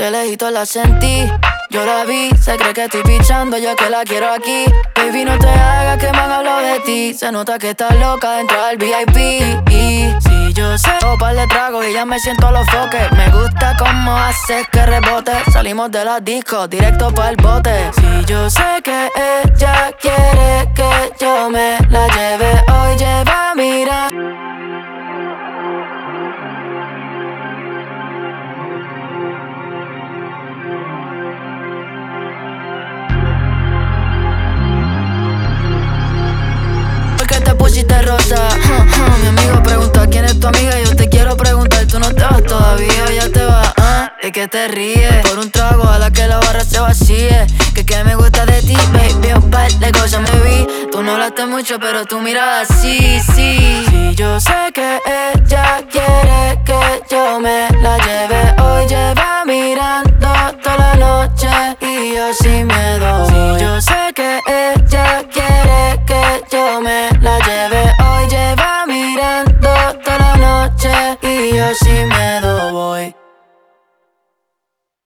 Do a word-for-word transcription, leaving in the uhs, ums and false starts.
De lejito la sentí, yo la vi. Se cree que estoy pichando, yo que la quiero aquí. Baby, no te hagas que me han hablado de ti. Se nota que estás loca dentro del V I P. Y si yo sé, un par de tragos y ya me siento los foques. Me gusta cómo haces que rebote. Salimos de la disco, directo para el bote. Si yo sé que ella quiere que yo me la lleve, hoy lleva a mirar. Te pusiste rosa, uh, uh, mi amigo pregunta quién es tu amiga. Yo te quiero preguntar, tú no te vas todavía, ya te vas, ¿ah? ¿De qué te ríes? Por un trago a la que la barra se vacíe. Que que me gusta de ti, baby, un par de cosas me vi. Tú no hablaste mucho, pero tu mirada sí, sí. Sí, yo sé que ella quiere que yo me la lleve, hoy lleva mirando toda la noche y yo sin miedo. Sí, yo sé que ella quiere que yo me la lleve, hoy lleva mirando toda la noche y yo sin miedo.